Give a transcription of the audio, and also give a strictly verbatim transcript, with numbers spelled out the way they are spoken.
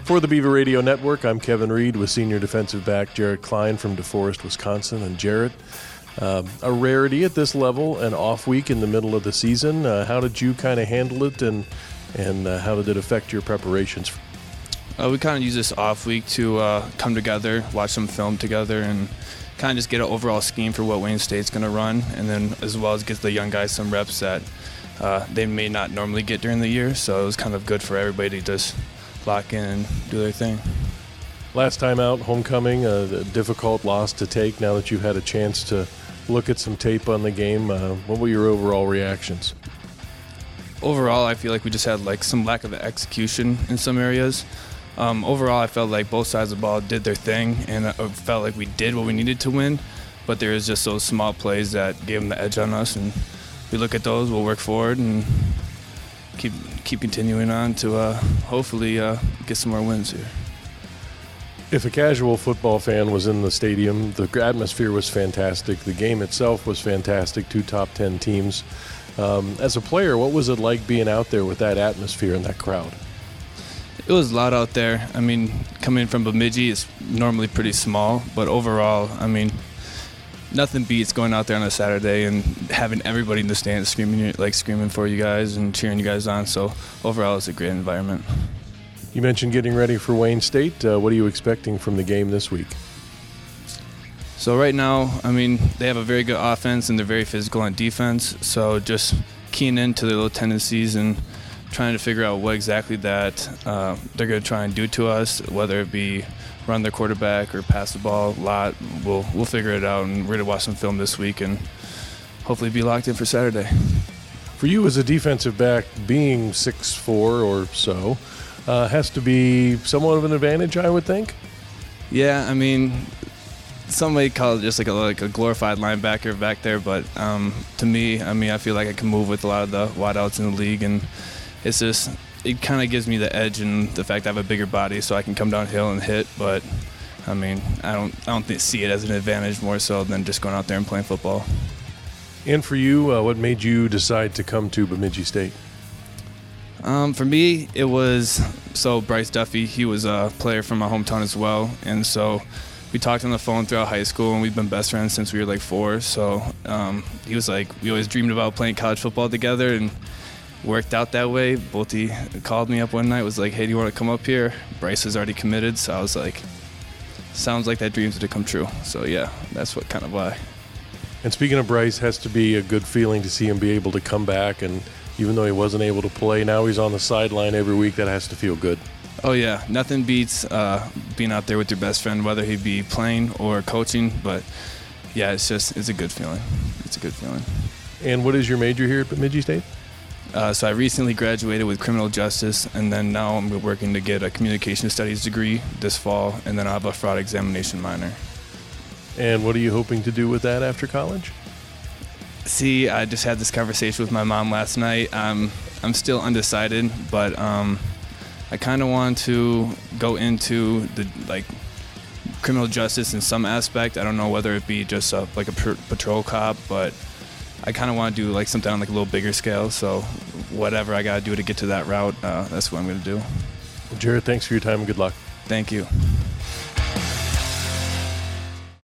For the Beaver Radio Network, I'm Kevin Reed with senior defensive back Jarrett Klein from DeForest, Wisconsin. And Jarrett, uh, a rarity at this level, an off week in the middle of the season. Uh, how did you kind of handle it, and and uh, how did it affect your preparations? Uh, we kind of use this off week to uh, come together, watch some film together, and kind of just get an overall scheme for what Wayne State's going to run, and then as well as get the young guys some reps that uh, they may not normally get during the year. So it was kind of good for everybody to just lock in and do their thing. Last time out, homecoming, a difficult loss to take. Now that you've had a chance to look at some tape on the game, uh, what were your overall reactions? Overall, I feel like we just had like some lack of execution in some areas. Um, overall, I felt like both sides of the ball did their thing, and I felt like we did what we needed to win, but there is just those small plays that gave them the edge on us, and we look at those, we'll work forward, and keep keep continuing on to uh, hopefully uh, get some more wins here. If a casual football fan was in the stadium, the atmosphere was fantastic. The game itself was fantastic, two top ten teams. Um, as a player, what was it like being out there with that atmosphere and that crowd? It was a lot out there. I mean, coming from Bemidji, it's normally pretty small, but overall, I mean, nothing beats going out there on a Saturday and having everybody in the stands screaming, like screaming for you guys and cheering you guys on. So overall, it's a great environment. You mentioned getting ready for Wayne State. Uh, what are you expecting from the game this week? So right now, I mean, they have a very good offense and they're very physical on defense. So just keying into their little tendencies and trying to figure out what exactly that uh, they're going to try and do to us, whether it be run their quarterback or pass the ball a lot. We'll we'll figure it out, and we're going to watch some film this week and hopefully be locked in for Saturday. For you as a defensive back, being six foot four or so uh, has to be somewhat of an advantage, I would think. Yeah, I mean, somebody call it just like a, like a glorified linebacker back there, but um, to me, I mean, I feel like I can move with a lot of the wideouts in the league, and it's just, it kind of gives me the edge in the fact I have a bigger body, so I can come downhill and hit. But I mean, I don't, I don't think, see it as an advantage more so than just going out there and playing football. And for you, uh, what made you decide to come to Bemidji State? Um, for me, it was so Bryce Duffy. He was a player from my hometown as well, and so we talked on the phone throughout high school, and we've been best friends since we were like four. So um, he was like, we always dreamed about playing college football together, and worked out that way. Bolty called me up one night, was like, hey, do you want to come up here? Bryce was already committed, so I was like, sounds like that dream's going to come true. So yeah, that's what kind of why. And speaking of Bryce, has to be a good feeling to see him be able to come back, and even though he wasn't able to play, now he's on the sideline every week. That has to feel good. Oh yeah, nothing beats uh, being out there with your best friend, whether he be playing or coaching, but yeah, it's just, it's a good feeling. It's a good feeling. And what is your major here at Bemidji State? Uh, so I recently graduated with criminal justice, and then now I'm working to get a communication studies degree this fall, and then I'll have a fraud examination minor. And what are you hoping to do with that after college? See, I just had this conversation with my mom last night. Um, I'm still undecided, but um, I kind of want to go into the like criminal justice in some aspect. I don't know whether it be just a, like a pr- patrol cop, but I kind of want to do like something on like a little bigger scale. So whatever I got to do to get to that route, uh, that's what I'm going to do. Well, Jarrett, thanks for your time and good luck. Thank you.